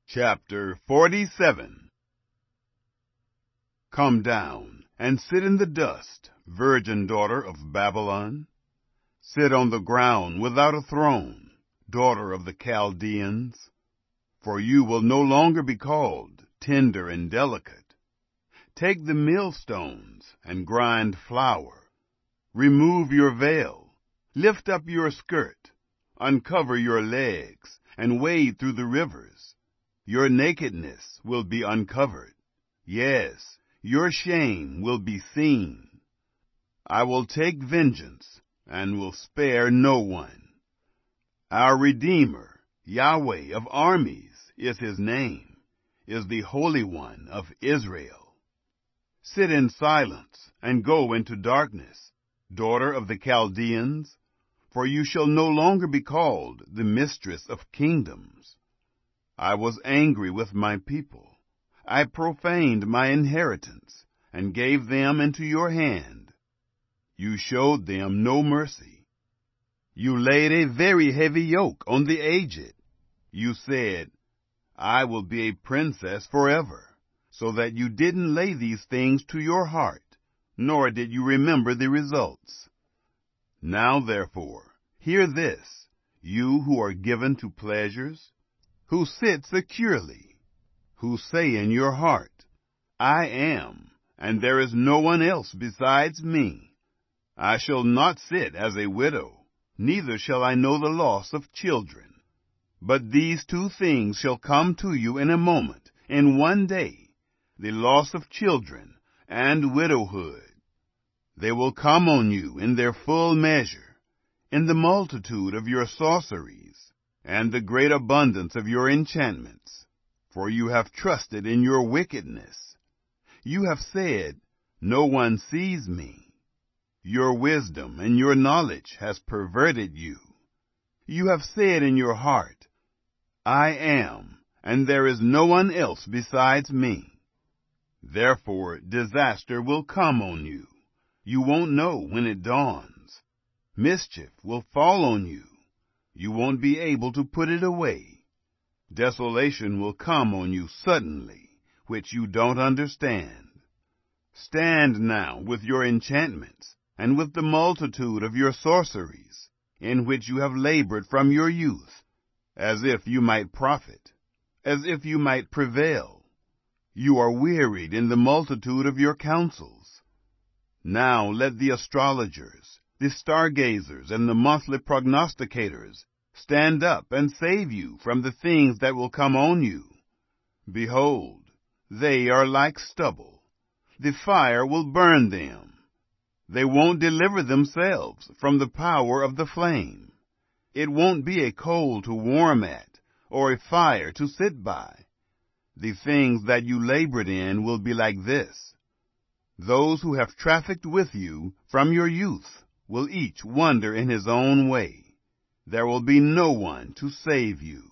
Chapter 47. Come down and sit in the dust, virgin daughter of Babylon. Sit on the ground without a throne, daughter of the Chaldeans. For you will no longer be called tender and delicate. Take the millstones and grind flour. Remove your veil, lift up your skirt, uncover your legs, and wade through the rivers. Your nakedness will be uncovered. Yes, your shame will be seen. I will take vengeance and will spare no one. Our Redeemer, Yahweh of armies, is his name, is the Holy One of Israel. Sit in silence and go into darkness, daughter of the Chaldeans, for you shall no longer be called the mistress of kingdoms. I was angry with my people. I profaned my inheritance and gave them into your hand. You showed them no mercy. You laid a very heavy yoke on the aged. You said, I will be a princess forever, so that you didn't lay these things to your heart, nor did you remember the results. Now, therefore, hear this, you who are given to pleasures, who sit securely, who say in your heart, I am, and there is no one else besides me. I shall not sit as a widow, neither shall I know the loss of children. But these two things shall come to you in a moment, in one day, the loss of children and widowhood. They will come on you in their full measure, in the multitude of your sorceries, and the great abundance of your enchantments. For you have trusted in your wickedness. You have said, no one sees me. Your wisdom and your knowledge has perverted you. You have said in your heart, I am, and there is no one else besides me. Therefore disaster will come on you. You won't know when it dawns. Mischief will fall on you. You won't be able to put it away. Desolation will come on you suddenly, which you don't understand. Stand now with your enchantments, and with the multitude of your sorceries, in which you have labored from your youth, as if you might profit, as if you might prevail. You are wearied in the multitude of your counsels. Now let the astrologers, the stargazers, and the monthly prognosticators stand up and save you from the things that will come on you. Behold, they are like stubble. The fire will burn them. They won't deliver themselves from the power of the flame. It won't be a coal to warm at, or a fire to sit by. The things that you labored in will be like this. Those who have trafficked with you from your youth will each wander in his own way. There will be no one to save you.